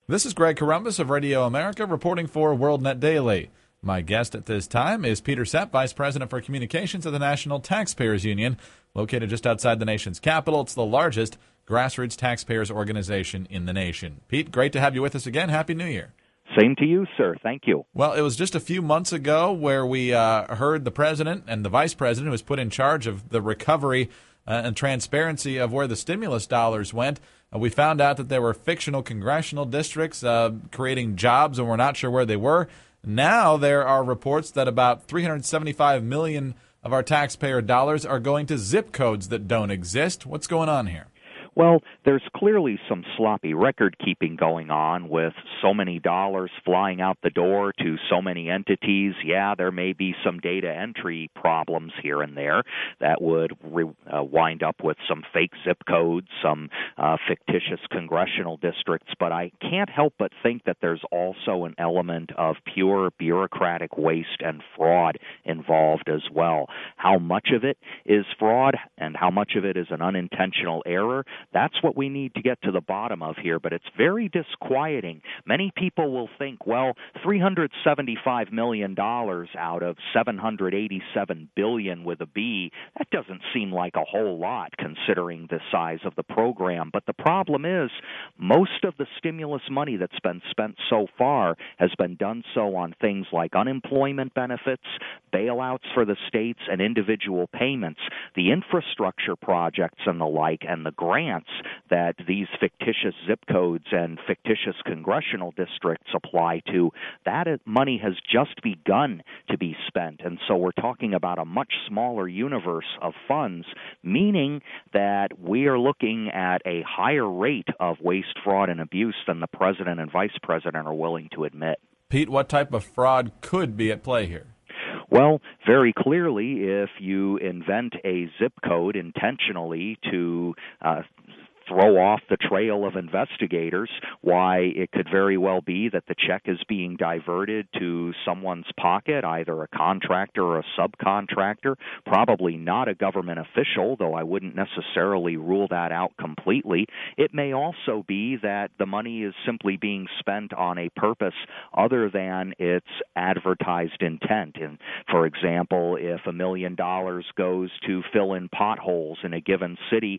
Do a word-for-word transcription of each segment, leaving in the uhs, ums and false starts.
This is Greg Corombos of Radio America reporting for WorldNet Daily. My guest at this time is Peter Sepp, Vice President for Communications of the National Taxpayers Union, located just outside the nation's capital. It's the largest grassroots taxpayers organization in the nation. Pete, great to have you with us again. Happy New Year. Same to you, sir. Thank you. Well, it was just a few months ago where we uh, heard the president and the vice president, who was put in charge of the recovery uh, and transparency of where the stimulus dollars went. Uh, we found out that there were fictional congressional districts uh, creating jobs, and we're not sure where they were. Now there are reports that about three hundred seventy-five million dollars of our taxpayer dollars are going to zip codes that don't exist. What's going on here? Well, there's clearly some sloppy record-keeping going on with so many dollars flying out the door to so many entities. Yeah, there may be some data entry problems here and there that would re- uh, wind up with some fake zip codes, some uh, fictitious congressional districts, but I can't help but think that there's also an element of pure bureaucratic waste and fraud involved as well. How much of it is fraud and how much of it is an unintentional error? That's what we need to get to the bottom of here, but it's very disquieting. Many people will think, well, three hundred seventy-five million dollars out of seven hundred eighty-seven billion dollars with a B, that doesn't seem like a whole lot considering the size of the program. But the problem is most of the stimulus money that's been spent so far has been done so on things like unemployment benefits, bailouts for the states, and individual payments. The infrastructure projects and the like and the grants that these fictitious zip codes and fictitious congressional districts apply to, that money has just begun to be spent. And so we're talking about a much smaller universe of funds, meaning that we are looking at a higher rate of waste, fraud, and abuse than the president and vice president are willing to admit. Pete, what type of fraud could be at play here? Well, very clearly, if you invent a zip code intentionally to uh, throw off the trail of investigators, why it could very well be that the check is being diverted to someone's pocket, either a contractor or a subcontractor, probably not a government official, though I wouldn't necessarily rule that out completely. It may also be that the money is simply being spent on a purpose other than its advertised intent. And for example, if a million dollars goes to fill in potholes in a given city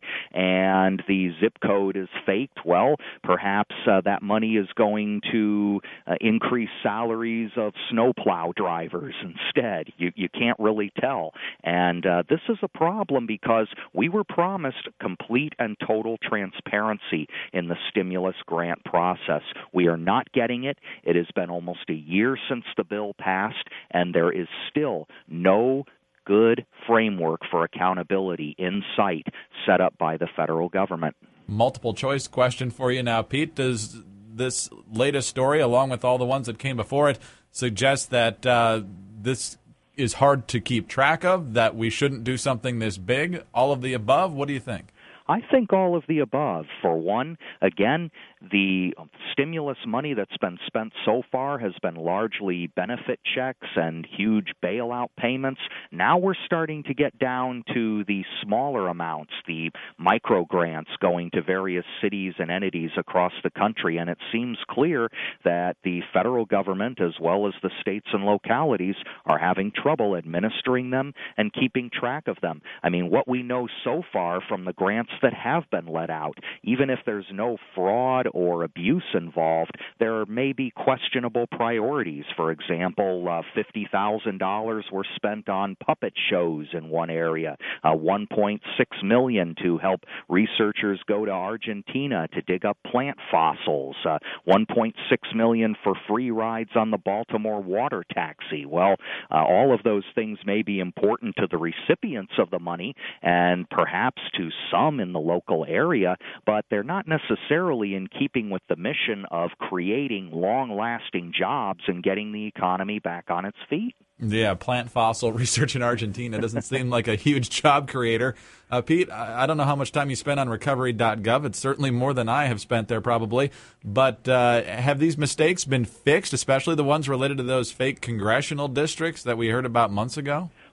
and the zip code is faked, well, perhaps uh, that money is going to uh, increase salaries of snowplow drivers instead. You, you can't really tell. And uh, this is a problem because we were promised complete and total transparency in the stimulus grant process. We are not getting it. It has been almost a year since the bill passed, and there is still no good framework for accountability in sight set up by the federal government. Multiple choice question for you now, Pete. Does this latest story, along with all the ones that came before it, suggest that uh, this is hard to keep track of, that we shouldn't do something this big? All of the above? What do you think? I think all of the above. For one, again, the stimulus money that's been spent so far has been largely benefit checks and huge bailout payments. Now we're starting to get down to the smaller amounts, the micro grants going to various cities and entities across the country, and it seems clear that the federal government as well as the states and localities are having trouble administering them and keeping track of them. I mean, what we know so far from the grants that have been let out, even if there's no fraud or abuse involved, there may be questionable priorities. For example, uh, fifty thousand dollars were spent on puppet shows in one area, uh, one point six million dollars to help researchers go to Argentina to dig up plant fossils, uh, one point six million dollars for free rides on the Baltimore water taxi. Well, uh, all of those things may be important to the recipients of the money and perhaps to some in the local area, but they're not necessarily in keeping with the mission of creating long-lasting jobs and getting the economy back on its feet. Yeah, plant fossil research in Argentina doesn't seem like a huge job creator. Uh, Pete, I, I don't know how much time you spent on recovery dot gov. It's certainly more than I have spent there probably. But uh, have these mistakes been fixed, especially the ones related to those fake congressional districts that we heard about months ago?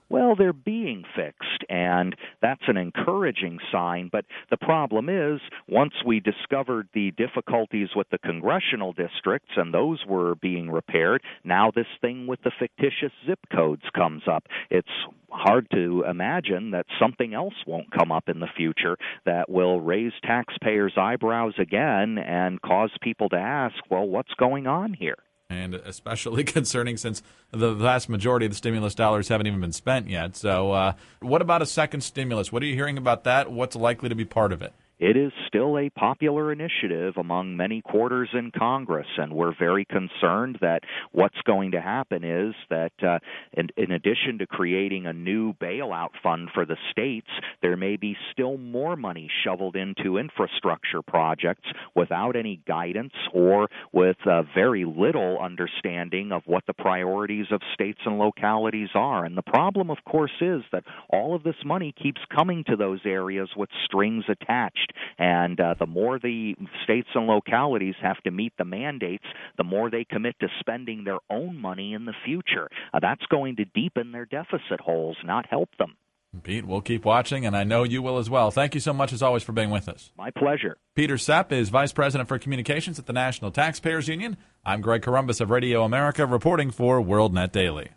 Well, they're being fixed, and that's an encouraging sign. But the problem is, once we discovered the difficulties with the congressional districts and those were being repaired, now this thing with the fictitious zip codes comes up. It's hard to imagine that something else won't come up in the future that will raise taxpayers' eyebrows again and cause people to ask, well, what's going on here? And especially concerning since the vast majority of the stimulus dollars haven't even been spent yet. So uh, what about a second stimulus? What are you hearing about that? What's likely to be part of it? It is still a popular initiative among many quarters in Congress, and we're very concerned that what's going to happen is that uh, in, in addition to creating a new bailout fund for the states, there may be still more money shoveled into infrastructure projects without any guidance or with uh, very little understanding of what the priorities of states and localities are. And the problem, of course, is that all of this money keeps coming to those areas with strings attached. And uh, the more the states and localities have to meet the mandates, the more they commit to spending their own money in the future. Uh, that's going to deepen their deficit holes, not help them. Pete, we'll keep watching, and I know you will as well. Thank you so much, as always, for being with us. My pleasure. Peter Sepp is Vice President for Communications at the National Taxpayers Union. I'm Greg Corombos of Radio America, reporting for WorldNet Daily.